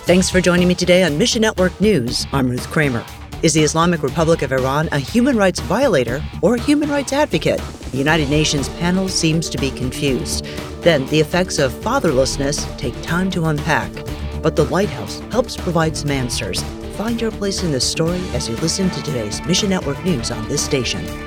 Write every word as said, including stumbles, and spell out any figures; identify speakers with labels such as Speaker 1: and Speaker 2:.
Speaker 1: Thanks for joining me today on Mission Network News. I'm Ruth Kramer. Is the Islamic Republic of Iran a human rights violator or a human rights advocate? The United Nations panel seems to be confused. Then, the effects of fatherlessness take time to unpack. But the Lighthouse helps provide some answers. Find your place in this story as you listen to today's Mission Network News on this station.